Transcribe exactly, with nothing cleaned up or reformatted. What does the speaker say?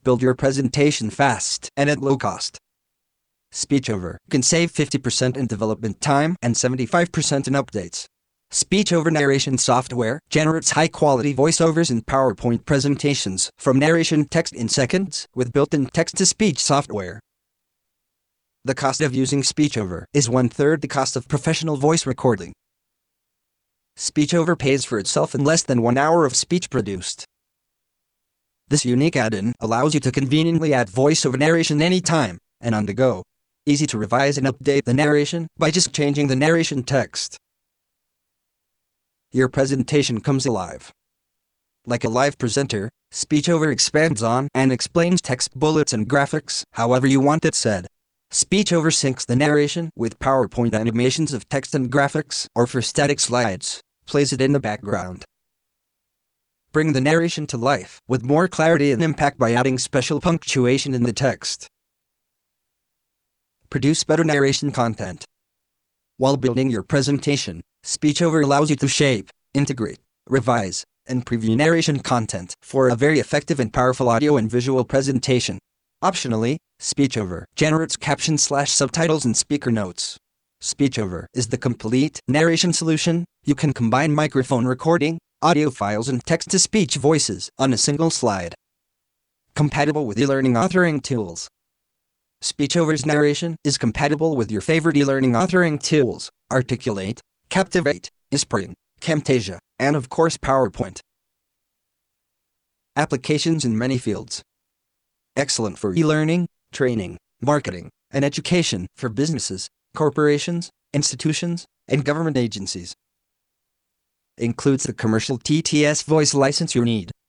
Build your presentation fast and at low cost. SpeechOver can save fifty percent in development time and seventy-five percent in updates. SpeechOver narration software generates high-quality voiceovers and PowerPoint presentations from narration text in seconds with built-in text-to-speech software. The cost of using SpeechOver is one-third the cost of professional voice recording. SpeechOver pays for itself in less than one hour of speech produced. This unique add-in allows you to conveniently add voiceover narration anytime and on the go. Easy to revise and update the narration by just changing the narration text. Your presentation comes alive. Like a live presenter, SpeechOver expands on and explains text, bullets, and graphics however you want it said. SpeechOver syncs the narration with PowerPoint animations of text and graphics, or for static slides, plays it in the background. Bring the narration to life with more clarity and impact by adding special punctuation in the text. Produce better narration content. While building your presentation, SpeechOver allows you to shape, integrate, revise, and preview narration content for a very effective and powerful audio and visual presentation. Optionally, SpeechOver generates captions slash subtitles and speaker notes. SpeechOver is the complete narration solution. You can combine microphone recording, audio files, and text-to-speech voices on a single slide. Compatible with e-learning authoring tools. SpeechOver's narration is compatible with your favorite e-learning authoring tools, Articulate, Captivate, Spring, Camtasia, and of course PowerPoint. Applications in many fields. Excellent for e-learning, training, marketing, and education for businesses, corporations, institutions, and government agencies. Includes the commercial T T S voice license you need.